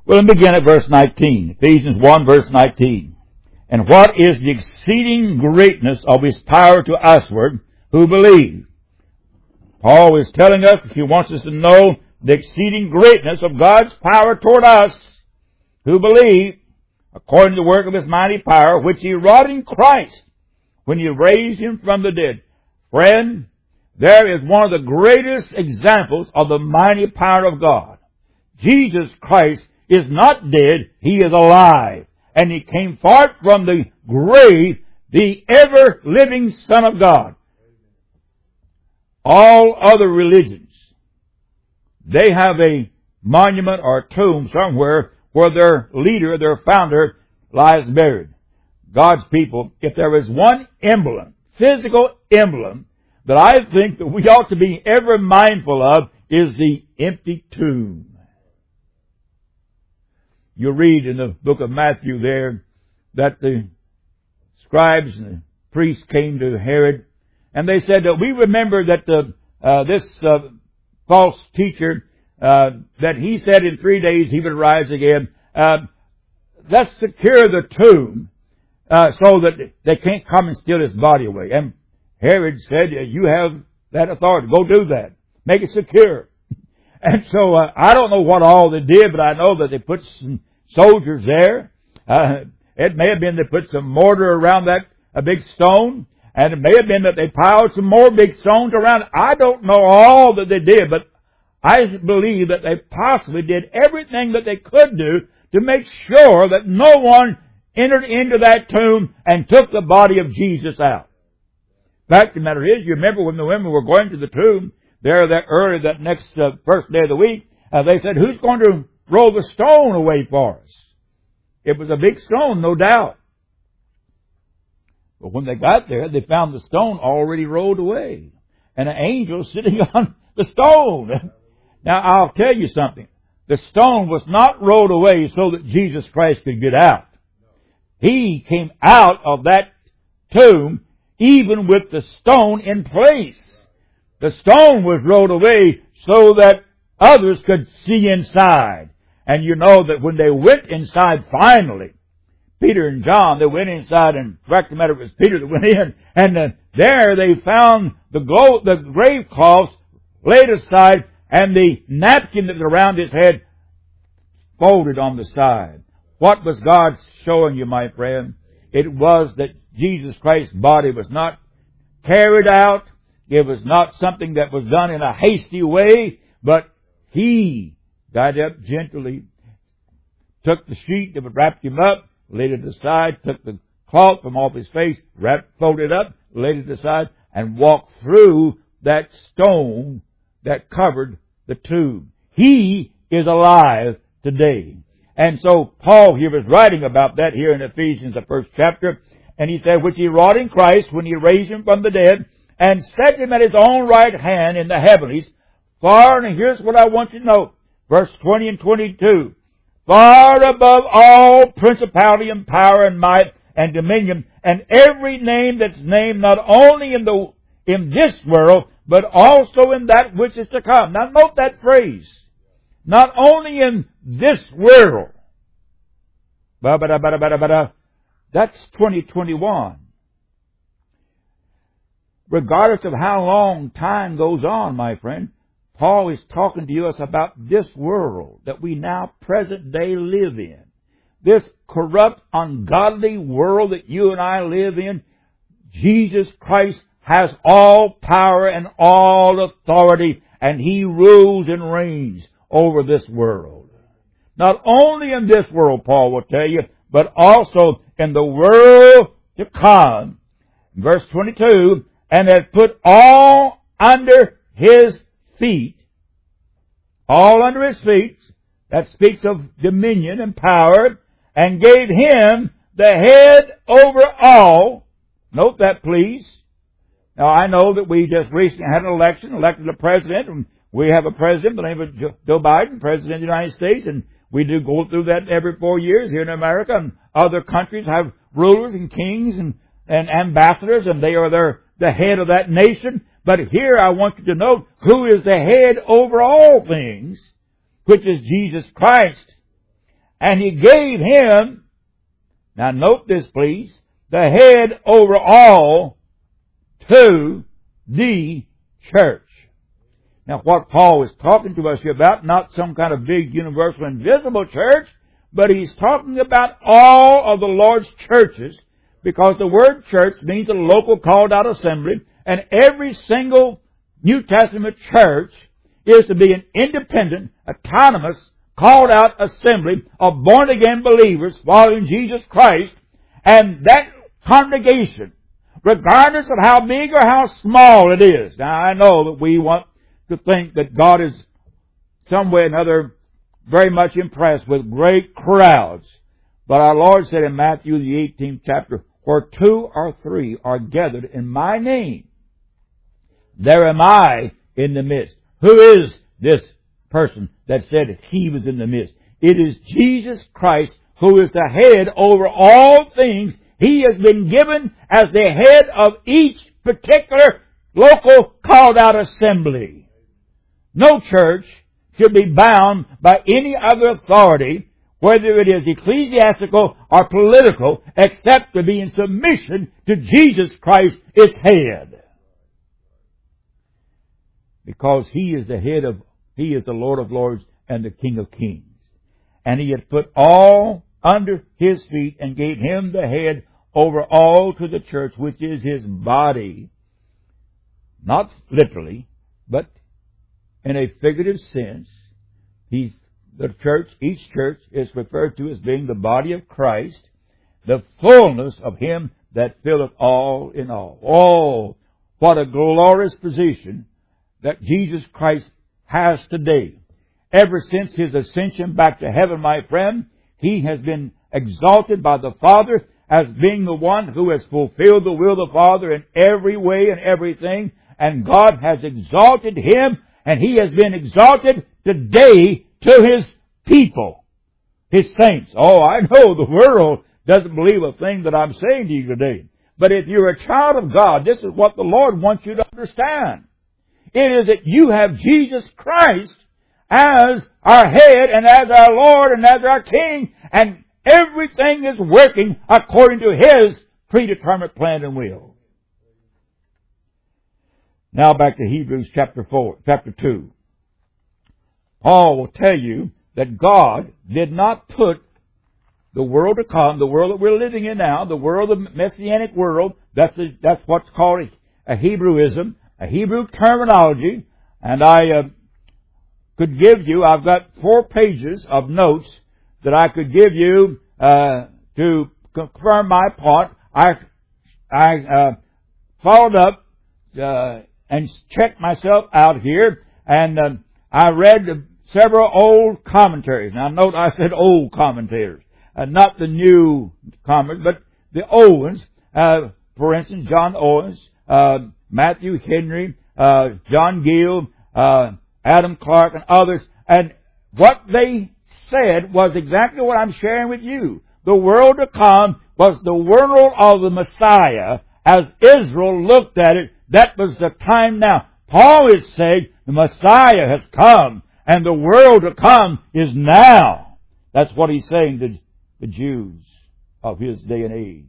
Well, let's begin at verse 19. Ephesians 1, verse 19. And what is the exceeding greatness of His power to usward who believe? Paul is telling us, he wants us to know the exceeding greatness of God's power toward us who believe, according to the work of His mighty power, which He wrought in Christ when He raised Him from the dead. Friend, there is one of the greatest examples of the mighty power of God. Jesus Christ is not dead, He is alive. And He came forth from the grave, the ever-living Son of God. All other religions, they have a monument or a tomb somewhere where their leader, their founder, lies buried. God's people, if there is one emblem, physical emblem, that I think that we ought to be ever mindful of, is the empty tomb. You read in the book of Matthew there that the scribes and the priests came to Herod, and they said that we remember that this false teacher, that he said in 3 days he would rise again. Let's secure the tomb so that they can't come and steal his body away. And Herod said, you have that authority. Go do that. Make it secure. And so I don't know what all they did, but I know that they put some soldiers there. It may have been they put some mortar around that a big stone. And it may have been that they piled some more big stones around it. I don't know all that they did, but I believe that they possibly did everything that they could do to make sure that no one entered into that tomb and took the body of Jesus out. The fact of the matter is, you remember when the women were going to the tomb there that early that next first day of the week, they said, who's going to roll the stone away for us? It was a big stone, no doubt. But when they got there, they found the stone already rolled away. And an angel sitting on the stone. Now, I'll tell you something. The stone was not rolled away so that Jesus Christ could get out. He came out of that tomb even with the stone in place. The stone was rolled away so that others could see inside. And you know that when they went inside finally, Peter and John, they went inside, and in fact, the matter was Peter that went in, and there they found the grave cloths laid aside, and the napkin that was around his head folded on the side. What was God showing you, my friend? It was that Jesus Christ's body was not carried out. It was not something that was done in a hasty way, but He got up gently, took the sheet that would wrap Him up, laid it aside, took the cloth from off His face, folded it up, laid it aside, and walked through that stone that covered the tomb. He is alive today. And so Paul here was writing about that here in Ephesians, the first chapter, and he said, which He wrought in Christ when He raised Him from the dead, and set Him at His own right hand in the heavenlies, far, and here's what I want you to know, verse 20 and 22, far above all principality and power and might and dominion, and every name that's named not only in this world, but also in that which is to come. Now note that phrase. Not only in this world. That's 2021. Regardless of how long time goes on, my friend, Paul is talking to us about this world that we now present day live in. This corrupt, ungodly world that you and I live in. Jesus Christ has all power and all authority, and He rules and reigns over this world. Not only in this world, Paul will tell you, but also in the world to come. Verse 22, and has put all under His feet. All under His feet. That speaks of dominion and power. And gave Him the head over all. Note that, please. Now, I know that we just recently had an election, elected a president, and we have a president by the name of Joe Biden, President of the United States, and we do go through that every 4 years here in America, and other countries have rulers and kings and ambassadors, and they are the head of that nation. But here I want you to note who is the head over all things, which is Jesus Christ. And He gave Him, now note this please, the head over all to the church. Now what Paul is talking to us here about, not some kind of big universal invisible church, but he's talking about all of the Lord's churches, because the word church means a local called out assembly, and every single New Testament church is to be an independent, autonomous, called out assembly of born again believers following Jesus Christ, and that congregation, regardless of how big or how small it is. Now I know that we want to think that God is some way or another very much impressed with great crowds. But our Lord said in Matthew the 18th chapter, where 2 or 3 are gathered in my name, there am I in the midst. Who is this person that said He was in the midst? It is Jesus Christ, who is the head over all things. He has been given as the head of each particular local called out assembly. No church should be bound by any other authority, whether it is ecclesiastical or political, except to be in submission to Jesus Christ, its head. Because He is the head of, He is the Lord of lords and the King of kings. And He had put all under His feet and gave Him the head over all to the church, which is His body. Not literally, but in a figurative sense. The church, each church is referred to as being the body of Christ, the fullness of Him that filleth all in all. Oh, what a glorious position that Jesus Christ has today. Ever since His ascension back to heaven, my friend, He has been exalted by the Father as being the one who has fulfilled the will of the Father in every way and everything. And God has exalted Him, and He has been exalted today to His people, His saints. Oh, I know the world doesn't believe a thing that I'm saying to you today. But if you're a child of God, this is what the Lord wants you to understand. It is that you have Jesus Christ as our head and as our Lord and as our King, and everything is working according to His predetermined plan and will. Now back to Hebrews chapter 2. Paul will tell you that God did not put the world to come, the world that we're living in now, the world, the Messianic world, that's what's called a Hebrewism, a Hebrew terminology, and I could give you, I've got 4 pages of notes that I could give you to confirm my part. I followed up and checked myself out here, and I read several old commentaries. Now note I said old commentators, not the new commentaries, but the old ones. For instance, John Owens, Matthew Henry, John Gill, Adam Clark, and others. And what they said was exactly what I'm sharing with you. The world to come was the world of the Messiah. As Israel looked at it, that was the time now. Paul is saying the Messiah has come, and the world to come is now. That's what he's saying to the Jews of his day and age.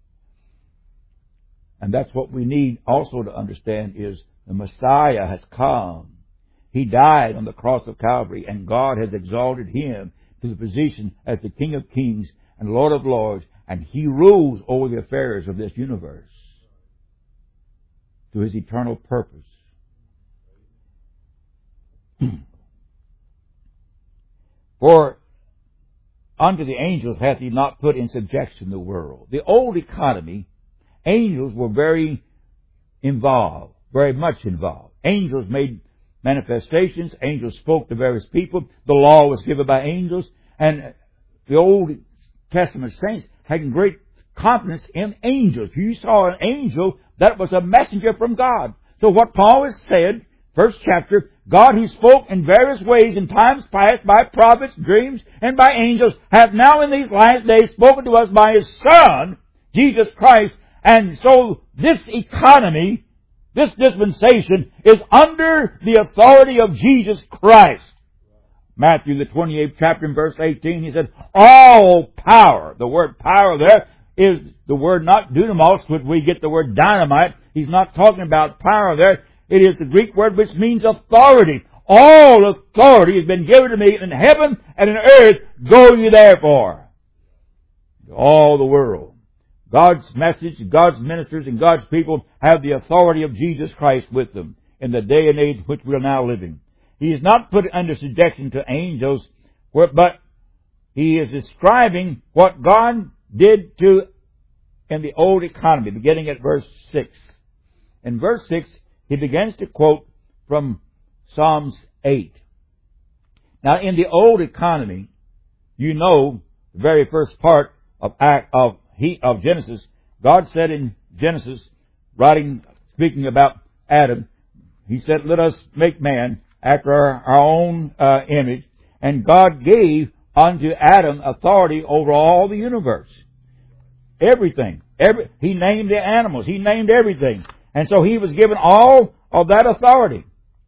And that's what we need also to understand is the Messiah has come. He died on the cross of Calvary, and God has exalted Him to the position as the King of kings and Lord of lords, and He rules over the affairs of this universe to His eternal purpose. For unto the angels hath He not put in subjection the world. The old economy, angels were very involved, very much involved. Angels made manifestations. Angels spoke to various people. The law was given by angels. And the Old Testament saints had great confidence in angels. If you saw an angel, that was a messenger from God. So what Paul has said, first chapter, God who spoke in various ways in times past by prophets, dreams, and by angels, hath now in these last days spoken to us by His Son, Jesus Christ. And so this economy, this dispensation, is under the authority of Jesus Christ. Matthew, the 28th chapter, in verse 18, he said, all power. The word power there is the word not dunamos, which we get the word dynamite. He's not talking about power there. It is the Greek word which means authority. All authority has been given to me in heaven and in earth. Go ye therefore. All the world. God's message, God's ministers, and God's people have the authority of Jesus Christ with them in the day and age which we are now living. He is not put under subjection to angels, but he is describing what God did in the old economy, beginning at verse 6. In verse 6, he begins to quote from Psalms 8. Now, in the old economy, you know, the very first part of Genesis, God said in Genesis, speaking about Adam, He said, let us make man after our own image. And God gave unto Adam authority over all the universe. Everything. He named the animals. He named everything. And so he was given all of that authority.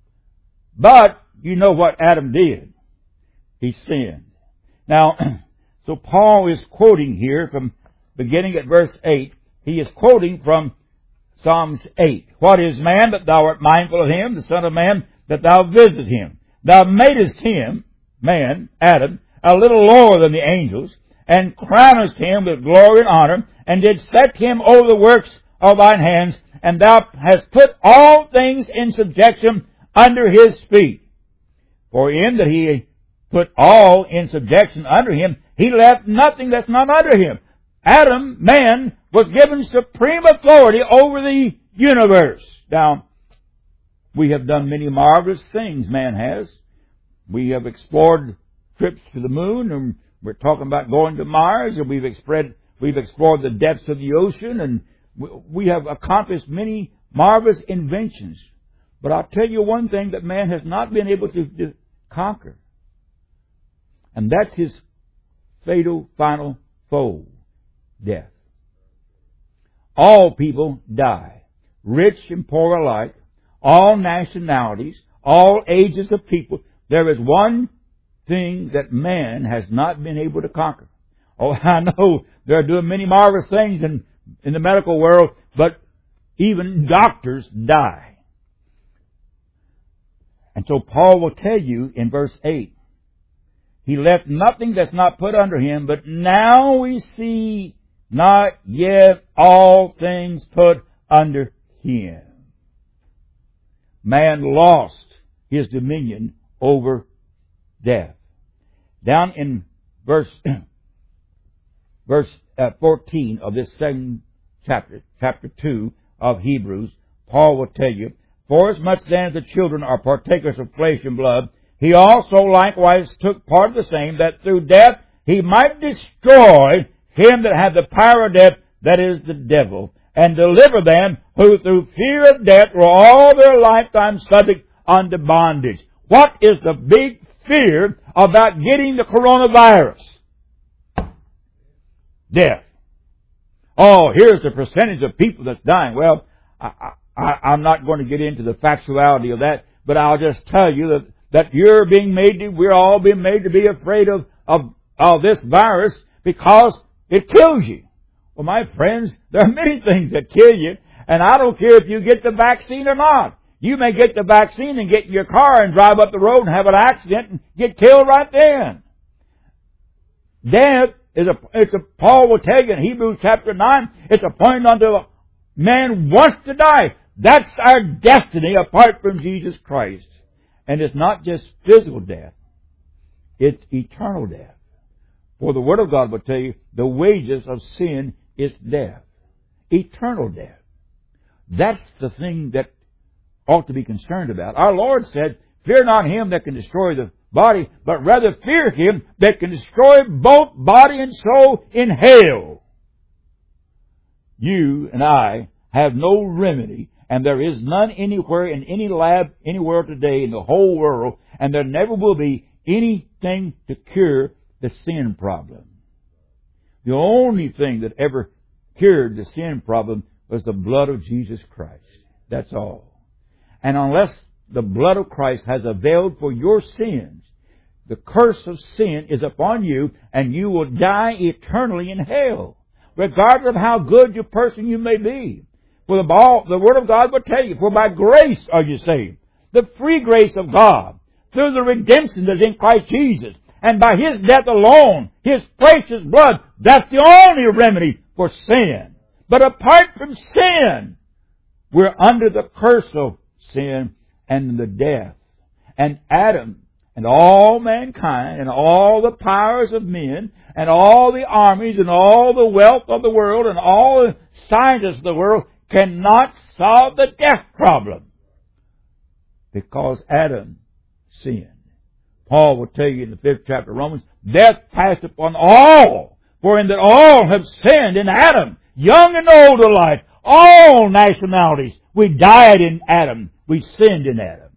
But you know what Adam did. He sinned. Now, so Paul is quoting here from beginning at verse 8. He is quoting from Psalms 8. What is man that thou art mindful of him, the Son of Man that thou visit him? Thou madest him, man, Adam, a little lower than the angels, and crownest him with glory and honor, and didst set him over the works of thine hands, and thou hast put all things in subjection under his feet. For in that he put all in subjection under him, he left nothing that's not under him. Adam, man, was given supreme authority over the universe. Now, we have done many marvelous things, man has. We have explored trips to the moon, and we're talking about going to Mars, and we've explored the depths of the ocean, and we have accomplished many marvelous inventions. But I'll tell you one thing that man has not been able to conquer. And that's his fatal, final foe, death. All people die, rich and poor alike, all nationalities, all ages of people. There is one thing that man has not been able to conquer. Oh, I know they're doing many marvelous things in the medical world, but even doctors die. And so Paul will tell you in verse 8, he left nothing that's not put under him, but now we see not yet all things put under him. Man lost his dominion over death. Down in verse 14 of this second chapter 2 of Hebrews, Paul will tell you, forasmuch then as the children are partakers of flesh and blood, he also likewise took part of the same, that through death he might destroy him that had the power of death, that is the devil, and deliver them who through fear of death were all their lifetime subject unto bondage. What is the big fear about getting the coronavirus? Death. Oh, here's the percentage of people that's dying. Well, I'm not going to get into the factuality of that, but I'll just tell you that we're all being made to be afraid of this virus because it kills you. Well, my friends, there are many things that kill you, and I don't care if you get the vaccine or not. You may get the vaccine and get in your car and drive up the road and have an accident and get killed right then. Death Paul will tell you in Hebrews chapter 9, it's appointed unto man wants to die. That's our destiny apart from Jesus Christ. And it's not just physical death. It's eternal death. For the Word of God will tell you, the wages of sin is death. Eternal death. That's the thing that ought to be concerned about. Our Lord said, fear not him that can destroy the body, but rather fear him that can destroy both body and soul in hell. You and I have no remedy, and there is none anywhere in any lab anywhere today in the whole world, and there never will be anything to cure the sin problem. The only thing that ever cured the sin problem was the blood of Jesus Christ. That's all. And unless the blood of Christ has availed for your sins, the curse of sin is upon you, and you will die eternally in hell, regardless of how good a person you may be. For the Word of God will tell you, for by grace are you saved. The free grace of God, through the redemption that's in Christ Jesus, and by His death alone, His precious blood, that's the only remedy for sin. But apart from sin, we're under the curse of sin and the death. And Adam and all mankind and all the powers of men and all the armies and all the wealth of the world and all the scientists of the world cannot solve the death problem because Adam sinned. Paul will tell you in the 5th chapter of Romans, death passed upon all, for in that all have sinned in Adam, young and old alike, all nationalities. We died in Adam. We sinned in Adam.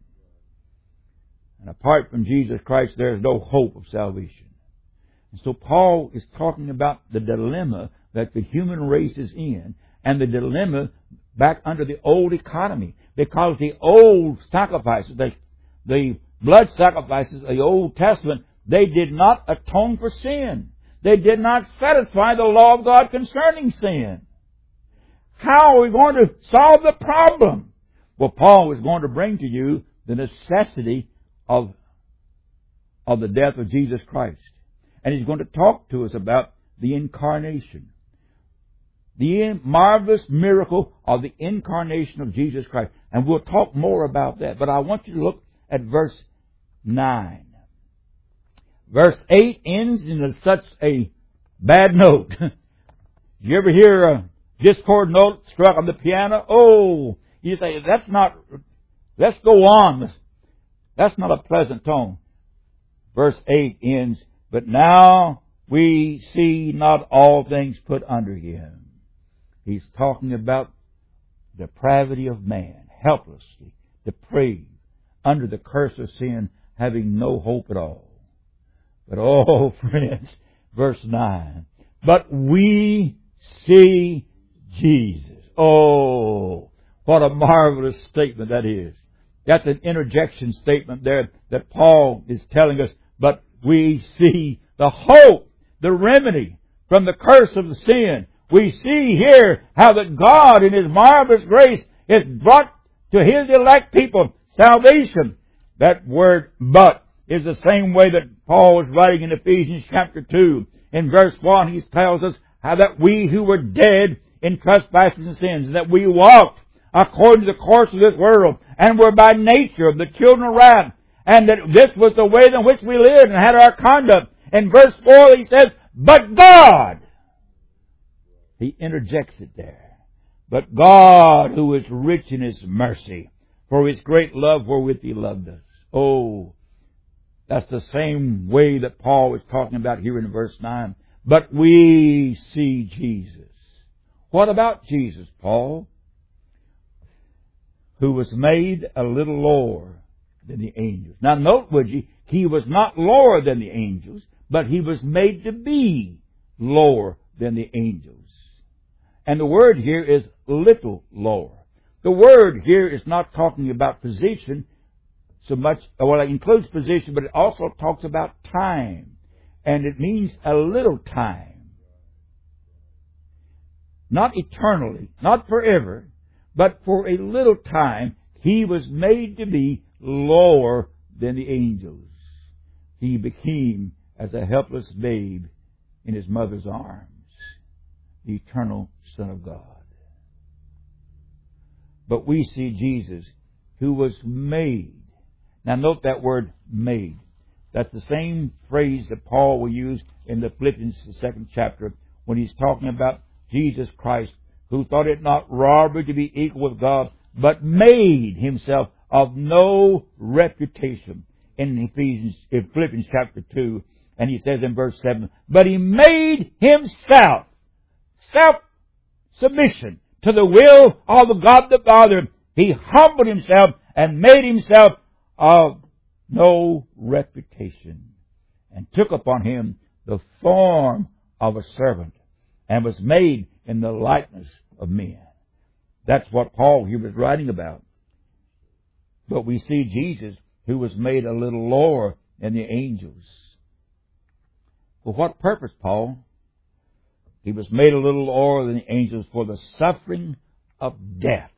And apart from Jesus Christ, there is no hope of salvation. And so Paul is talking about the dilemma that the human race is in, and the dilemma back under the old economy, because the old sacrifices, the blood sacrifices of the Old Testament, they did not atone for sin. They did not satisfy the law of God concerning sin. How are we going to solve the problem? Well, Paul is going to bring to you the necessity of the death of Jesus Christ. And he's going to talk to us about the incarnation. The marvelous miracle of the incarnation of Jesus Christ. And we'll talk more about that. But I want you to look at verse 9. Verse 8 ends in such a bad note. You ever hear a discord note struck on the piano? Oh, you say, let's go on. That's not a pleasant tone. Verse 8 ends, but now we see not all things put under Him. He's talking about depravity of man, helplessly depraved, under the curse of sin, having no hope at all. But oh, friends, verse 9, but we see Jesus. Oh, what a marvelous statement that is. That's an interjection statement there that Paul is telling us, but we see the hope, the remedy from the curse of the sin. We see here how that God in His marvelous grace has brought to His elect people salvation. That word but is the same way that Paul was writing in Ephesians chapter 2. In verse 1 he tells us how that we who were dead in trespasses and sins, and that we walked according to the course of this world, and were by nature the children of wrath, and that this was the way in which we lived and had our conduct. In verse 4 he says, but God. He interjects it there. But God, who is rich in His mercy, for His great love wherewith He loved us. Oh, that's the same way that Paul is talking about here in verse 9. But we see Jesus. What about Jesus, Paul? Who was made a little lower than the angels. Now note, would you, He was not lower than the angels, but He was made to be lower than the angels. And the word here is little lower. The word here is not talking about position so much, well, it includes position, but it also talks about time. And it means a little time. Not eternally, not forever, but for a little time, He was made to be lower than the angels. He became as a helpless babe in His mother's arms, the eternal Son of God. But we see Jesus, who was made. Now note that word made. That's the same phrase that Paul will use in the Philippians, the 2nd chapter, when he's talking about Jesus Christ, who thought it not robbery to be equal with God, but made Himself of no reputation. In Philippians chapter 2, and he says in verse 7, but He made Himself, self-submission to the will of God the Father. He humbled Himself and made Himself of no reputation, and took upon Him the form of a servant, and was made in the likeness of men. That's what Paul here was writing about. But we see Jesus, who was made a little lower than the angels. For what purpose, Paul? He was made a little lower than the angels for the suffering of death.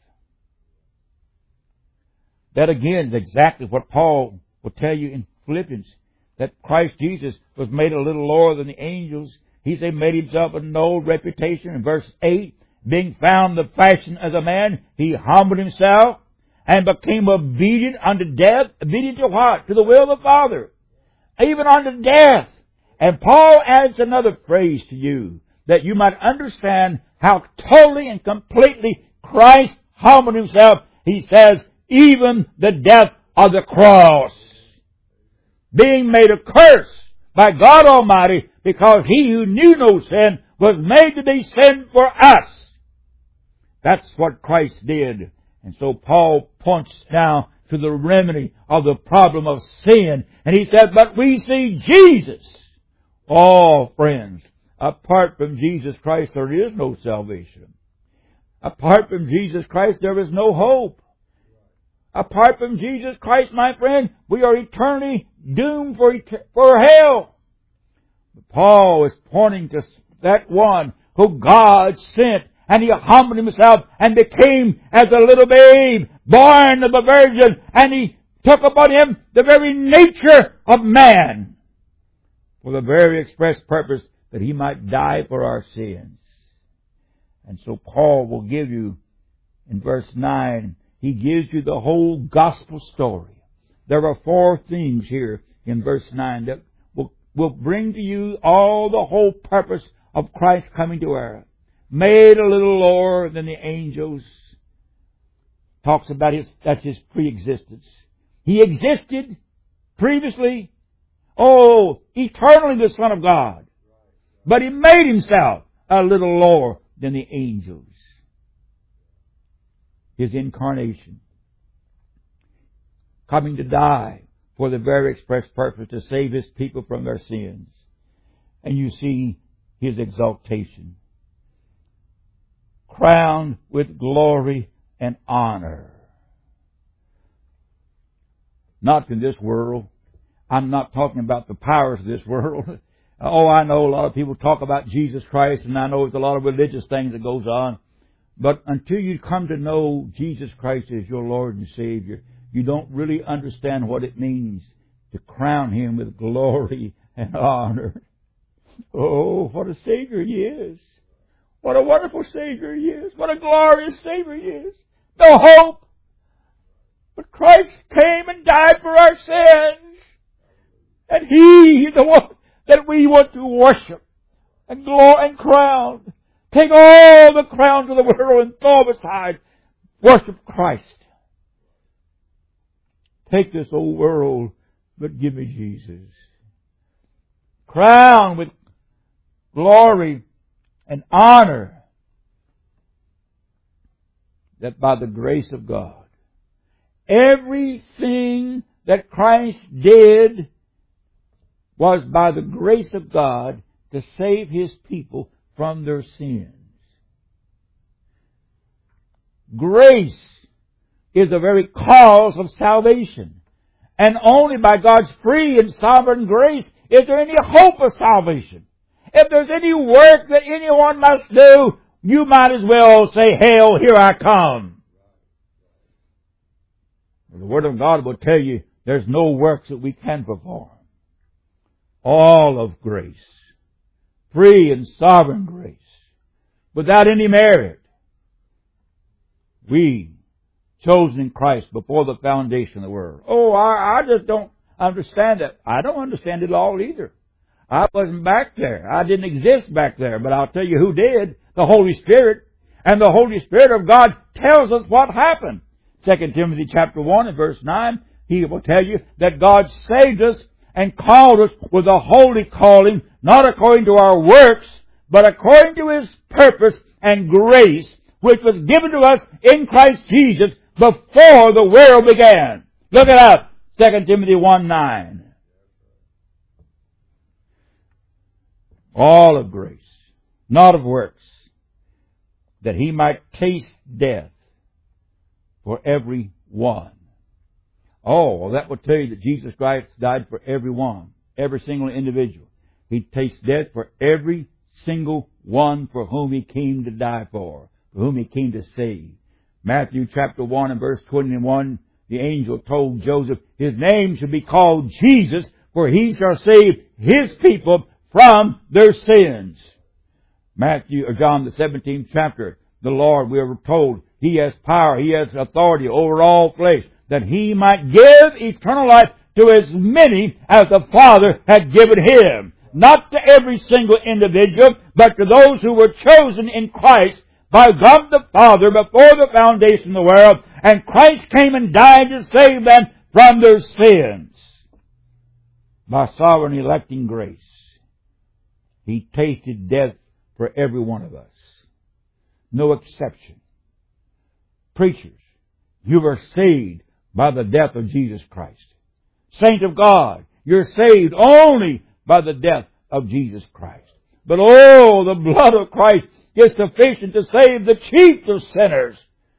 That again is exactly what Paul will tell you in Philippians, that Christ Jesus was made a little lower than the angels. He said, made himself of no reputation. In verse 8, being found the fashion as a man, he humbled himself and became obedient unto death. Obedient to what? To the will of the Father. Even unto death. And Paul adds another phrase to you, that you might understand how totally and completely Christ humbled himself. He says, even the death of the cross. Being made a curse by God Almighty, because He who knew no sin was made to be sin for us. That's what Christ did. And so Paul points now to the remedy of the problem of sin. And he said, but we see Jesus. Oh, friends, apart from Jesus Christ, there is no salvation. Apart from Jesus Christ, there is no hope. Apart from Jesus Christ, my friend, we are eternally doomed for hell. But Paul is pointing to that one who God sent, and He humbled Himself and became as a little babe, born of a virgin, and He took upon Him the very nature of man, for the very express purpose that He might die for our sins. And so Paul will give you, in verse 9, he gives you the whole gospel story. There are 4 things here in verse 9 that will bring to you all the whole purpose of Christ coming to earth. Made a little lower than the angels. Talks about that's His pre-existence. He existed previously, eternally the Son of God. But He made Himself a little lower than the angels. His incarnation, coming to die for the very express purpose to save His people from their sins. And you see His exaltation, crowned with glory and honor. Not in this world. I'm not talking about the powers of this world. I know a lot of people talk about Jesus Christ, and I know there's a lot of religious things that goes on. But until you come to know Jesus Christ as your Lord and Savior, you don't really understand what it means to crown Him with glory and honor. Oh, what a Savior He is. What a wonderful Savior He is. What a glorious Savior He is. No hope. But Christ came and died for our sins. And He is the one that we want to worship and crown. Take all the crowns of the world and throw them aside. Worship Christ. Take this old world, but give me Jesus. Crown with glory and honor, that by the grace of God, everything that Christ did was by the grace of God to save His people from their sins. Grace is the very cause of salvation. And only by God's free and sovereign grace is there any hope of salvation. If there's any work that anyone must do, you might as well say, "Hail, here I come." The Word of God will tell you there's no works that we can perform. All of grace. Free and sovereign grace. Without any merit. We, chosen in Christ before the foundation of the world. I just don't understand that. I don't understand it all either. I wasn't back there. I didn't exist back there. But I'll tell you who did. The Holy Spirit. And the Holy Spirit of God tells us what happened. 2 Timothy chapter 1 and verse 9. He will tell you that God saved us and called us with a holy calling, not according to our works, but according to His purpose and grace, which was given to us in Christ Jesus before the world began. Look it up. 2 Timothy 1:9. All of grace, not of works, that He might taste death for every one. Oh, well, that will tell you that Jesus Christ died for everyone, every single individual. He tastes death for every single one for whom He came to die for whom He came to save. Matthew chapter 1 and verse 21, the angel told Joseph, His name shall be called Jesus, for He shall save His people from their sins. John the 17th chapter, the Lord, we are told, He has power, He has authority over all flesh, that He might give eternal life to as many as the Father had given Him. Not to every single individual, but to those who were chosen in Christ by God the Father before the foundation of the world, and Christ came and died to save them from their sins. By sovereign electing grace, He tasted death for every one of us. No exception. Preachers, you are saved by the death of Jesus Christ. Saint of God, you're saved only by the death of Jesus Christ. But oh, the blood of Christ is sufficient to save the chief of sinners.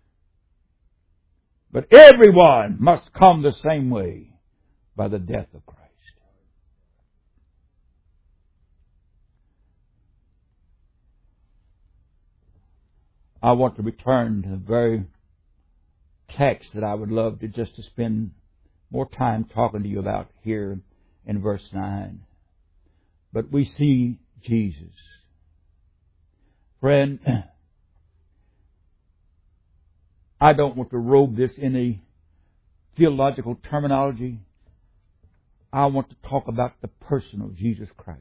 But everyone must come the same way, by the death of Christ. I want to return to the very text that I would love to spend more time talking to you about here in verse 9. But we see Jesus. Friend, I don't want to robe this in a theological terminology. I want to talk about the person of Jesus Christ.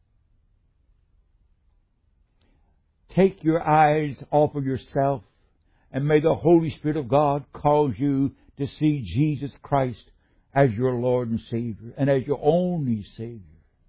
Take your eyes off of yourself, and may the Holy Spirit of God cause you to see Jesus Christ as your Lord and Savior, and as your only Savior.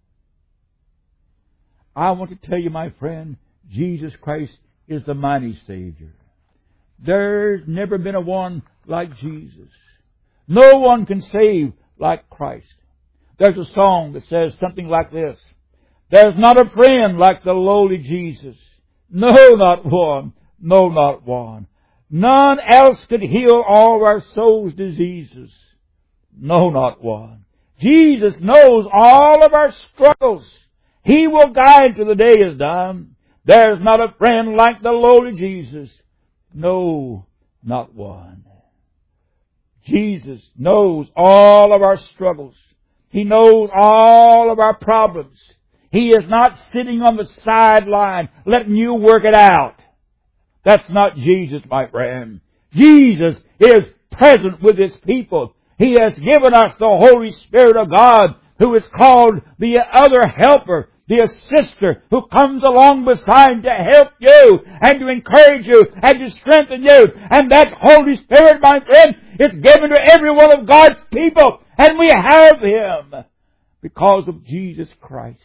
I want to tell you, my friend, Jesus Christ is the mighty Savior. There's never been a one like Jesus. No one can save like Christ. There's a song that says something like this: There's not a friend like the lowly Jesus. No, not one. No, not one. None else could heal all of our soul's diseases. No, not one. Jesus knows all of our struggles. He will guide till the day is done. There's not a friend like the lowly Jesus. No, not one. Jesus knows all of our struggles. He knows all of our problems. He is not sitting on the sideline letting you work it out. That's not Jesus, my friend. Jesus is present with His people. He has given us the Holy Spirit of God, who is called the other helper, the assister, who comes along beside to help you and to encourage you and to strengthen you. And that Holy Spirit, my friend, is given to every one of God's people. And we have Him because of Jesus Christ.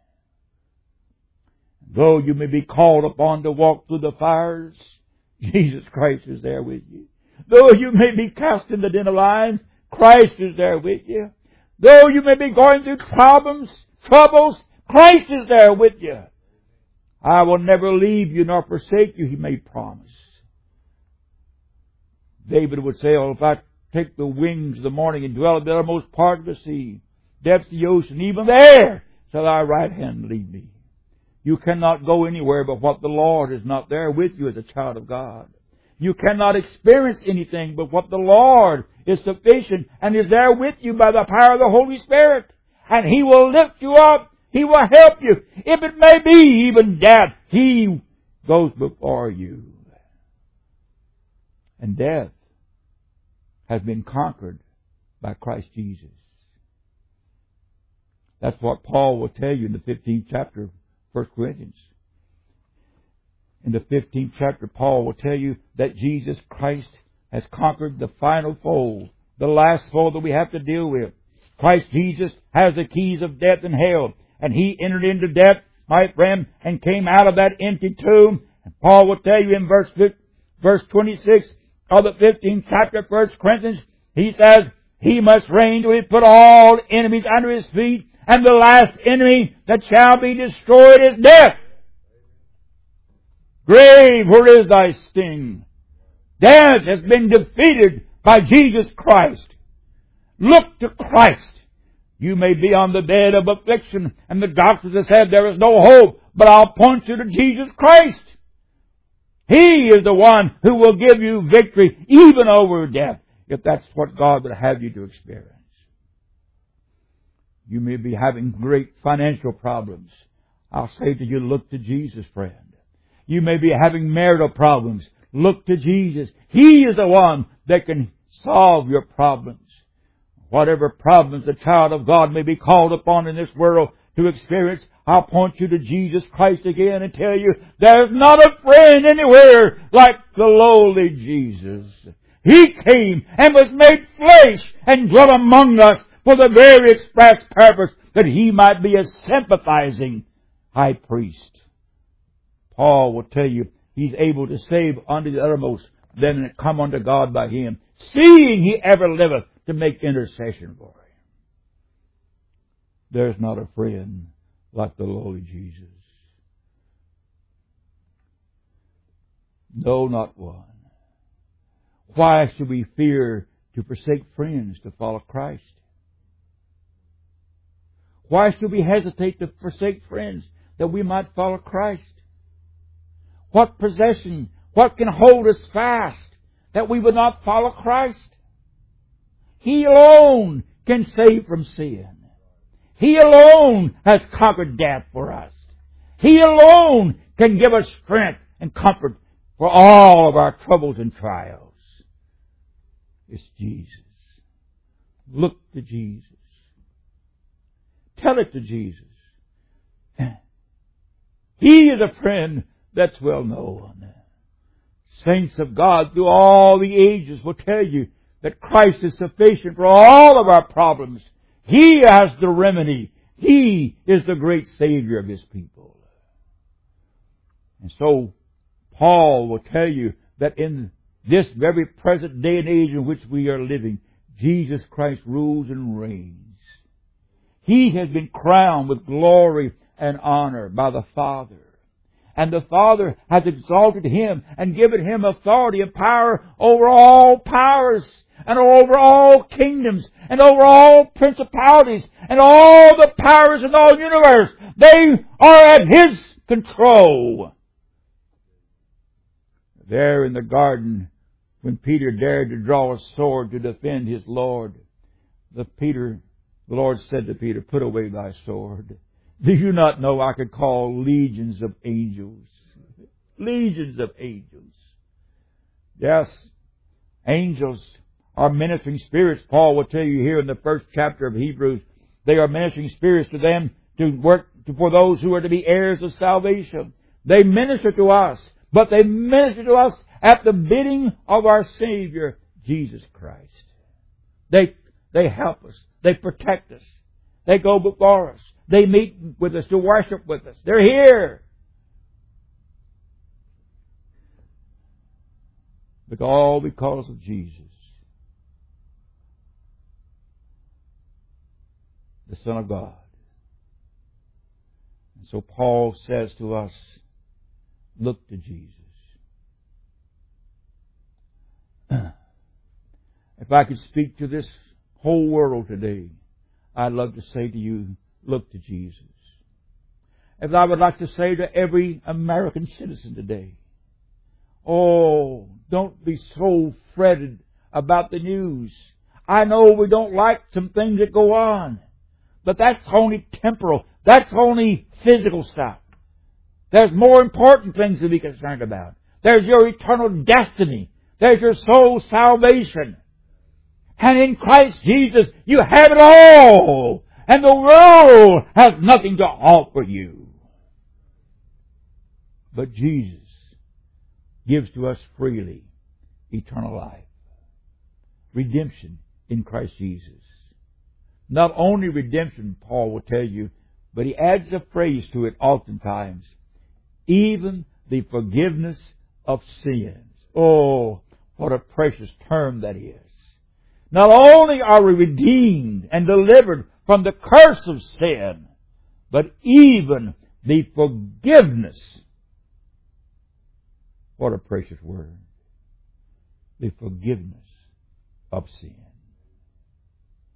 Though you may be called upon to walk through the fires, Jesus Christ is there with you. Though you may be cast in the den of lions, Christ is there with you. Though you may be going through troubles, Christ is there with you. I will never leave you nor forsake you, He made promise. David would say, oh, if I take the wings of the morning and dwell in the uttermost part of the sea, depths of the ocean, even there shall thy right hand lead me. You cannot go anywhere but what the Lord is not there with you as a child of God. You cannot experience anything but what the Lord is sufficient and is there with you by the power of the Holy Spirit. And He will lift you up. He will help you. If it may be even death, He goes before you. And death has been conquered by Christ Jesus. That's what Paul will tell you in the 15th chapter of 1 Corinthians. In the 15th chapter, Paul will tell you that Jesus Christ has conquered the final foe, the last foe that we have to deal with. Christ Jesus has the keys of death and hell, and He entered into death, my friend, and came out of that empty tomb. And Paul will tell you in verse 26 of the 15th chapter of 1 Corinthians, he says, He must reign till He put all enemies under His feet, and the last enemy that shall be destroyed is death. Grave, where is thy sting? Death has been defeated by Jesus Christ. Look to Christ. You may be on the bed of affliction and the doctors have said there is no hope, but I'll point you to Jesus Christ. He is the one who will give you victory even over death, if that's what God would have you to experience. You may be having great financial problems. I'll say to you, look to Jesus, friend. You may be having marital problems. Look to Jesus. He is the one that can solve your problems. Whatever problems the child of God may be called upon in this world to experience, I'll point you to Jesus Christ again and tell you there's not a friend anywhere like the lowly Jesus. He came and was made flesh and dwelt among us for the very express purpose that He might be a sympathizing high priest. Paul will tell you He's able to save unto the uttermost them that come unto God by Him, seeing He ever liveth to make intercession for him. There's not a friend like the lowly Jesus. No, not one. Why should we fear to forsake friends to follow Christ? Why should we hesitate to forsake friends that we might follow Christ? What possession, what can hold us fast that we would not follow Christ? He alone can save from sin. He alone has conquered death for us. He alone can give us strength and comfort for all of our troubles and trials. It's Jesus. Look to Jesus. Tell it to Jesus. He is a friend that's well known. Saints of God through all the ages will tell you that Christ is sufficient for all of our problems. He has the remedy. He is the great Savior of His people. And so, Paul will tell you that in this very present day and age in which we are living, Jesus Christ rules and reigns. He has been crowned with glory and honor by the Father. And the Father has exalted Him and given Him authority and power over all powers and over all kingdoms and over all principalities and all the powers in all universe. They are at His control. There in the garden, when Peter dared to draw a sword to defend his Lord, the Lord said to Peter, "Put away thy sword. Do you not know I could call legions of angels?" Legions of angels. Yes, angels are ministering spirits. Paul will tell you here in the first chapter of Hebrews, they are ministering spirits to them to work for those who are to be heirs of salvation. They minister to us, but they minister to us at the bidding of our Savior, Jesus Christ. They help us. They protect us. They go before us. They meet with us to worship with us. They're here. But all because of Jesus, the Son of God. And so Paul says to us, look to Jesus. If I could speak to this whole world today, I'd love to say to you, look to Jesus. As I would like to say to every American citizen today, oh, don't be so fretted about the news. I know we don't like some things that go on, but that's only temporal. That's only physical stuff. There's more important things to be concerned about. There's your eternal destiny. There's your soul's salvation. And in Christ Jesus, you have it all. And the world has nothing to offer you. But Jesus gives to us freely eternal life. Redemption in Christ Jesus. Not only redemption, Paul will tell you, but he adds a phrase to it oftentimes. Even the forgiveness of sins. Oh, what a precious term that is. Not only are we redeemed and delivered from the curse of sin, but even the forgiveness. What a precious word. The forgiveness of sin.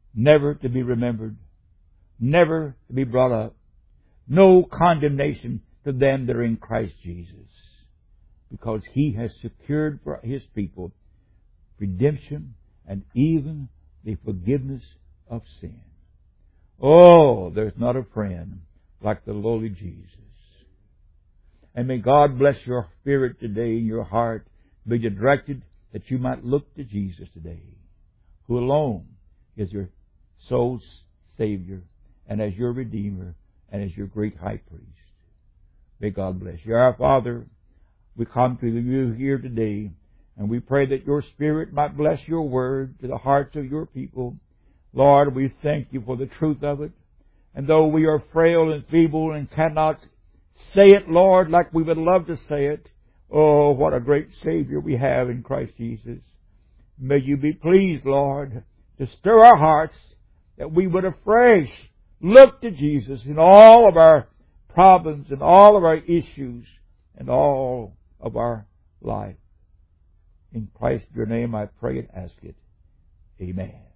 never to be remembered, never to be brought up. No condemnation to them that are in Christ Jesus, because He has secured for His people redemption and even the forgiveness of sin. Oh, there's not a friend like the lowly Jesus. And may God bless your spirit today, your heart, be directed that you might look to Jesus today, who alone is your soul's Savior, and as your Redeemer, and as your great High Priest. May God bless you. Our Father, we come to you here today, and we pray that your Spirit might bless your word to the hearts of your people. Lord, we thank you for the truth of it. And though we are frail and feeble and cannot say it, Lord, like we would love to say it, oh, what a great Savior we have in Christ Jesus. May you be pleased, Lord, to stir our hearts that we would afresh look to Jesus in all of our problems and all of our issues and all of our life. In Christ, your name, I pray and ask it. Amen.